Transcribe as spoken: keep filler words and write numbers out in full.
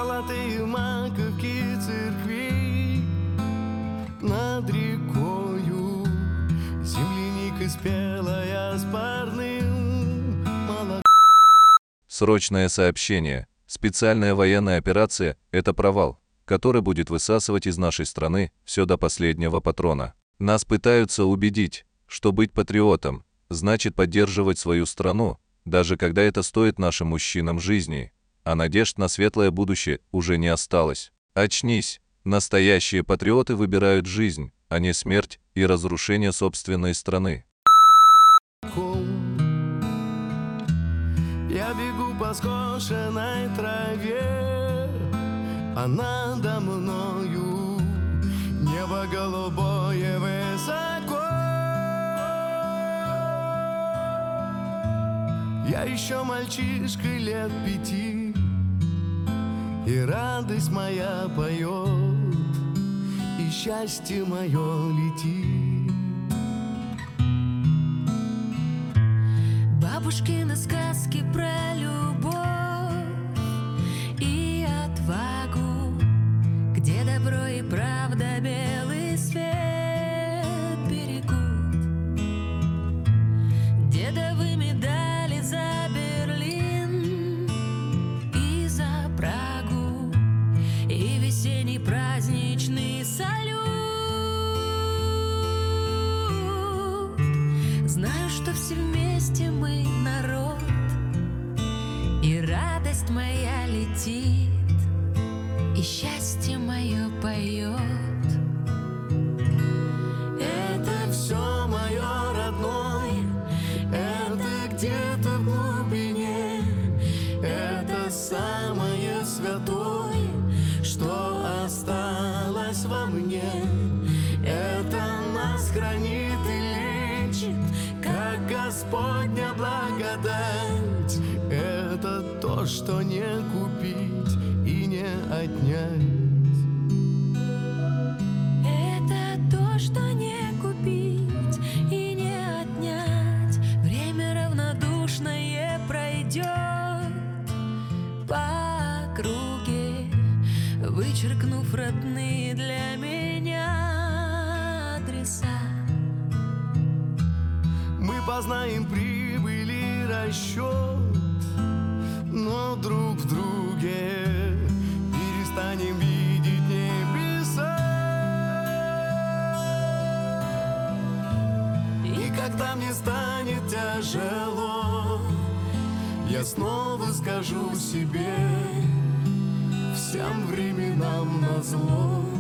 Золотые маковки церквей над рекою, земляника спелая с парным молоком. Срочное сообщение. Специальная военная операция – это провал, который будет высасывать из нашей страны все до последнего патрона. Нас пытаются убедить, что быть патриотом значит поддерживать свою страну, даже когда это стоит нашим мужчинам жизни, а надежд на светлое будущее уже не осталось. Очнись! Настоящие патриоты выбирают жизнь, а не смерть и разрушение собственной страны. Я бегу по скошенной траве, а надо мною небо голубое высоко. Я еще мальчишка лет пяти, и радость моя поет, и счастье мое летит. Бабушкины сказки про любовь и отвагу, где добро и правда белый свет берегут, дедовы медали за Берлин и за Прагу, и весенний праздничный салют. Знаю, что все вместе мы народ, и радость моя летит, и счастье мое поет. Это все мое родное, это где-то в глубине, это самое святое, что осталось во мне. Это нас хранит и лечит, как Господня благодать. Это то, что не купить и не отнять. Это то, что не купить и не отнять. Время равнодушное пройдет по округе, вычеркнув родные для меня адреса. Мы познаем прибыль и расчет, но друг в друге перестанем видеть небеса. И когда мне станет тяжело, я снова скажу себе: всем временам назло.